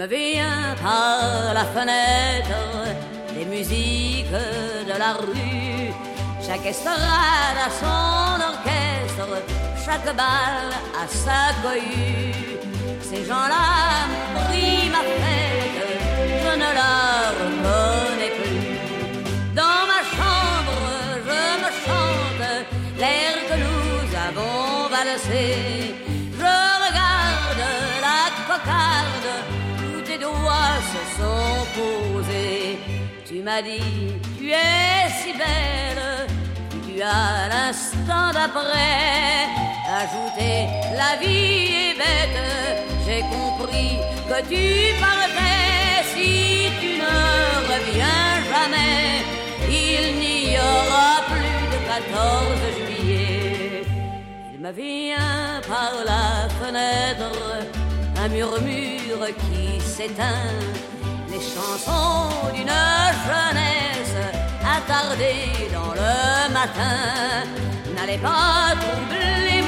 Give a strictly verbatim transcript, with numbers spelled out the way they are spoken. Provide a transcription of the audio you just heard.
me vient par la fenêtre des musiques de la rue. Chaque estrade a son orchestre, chaque bal a sa cohue. Ces gens-là m'ont pris ma fête, je ne la reconnais plus. Dans ma chambre, je me chante l'air que nous avons valsé. Je regarde la cocarde où tes doigts se sont posés. Tu m'as dit, tu es si belle, tu as l'instant d'après ajouté, la vie est bête, j'ai compris que tu partais. Si tu ne reviens jamais, il n'y aura plus de quatorze juillet. Il me vient par la fenêtre un murmure qui s'éteint, les chansons d'une jeunesse attardée dans le matin. N'allez pas troubler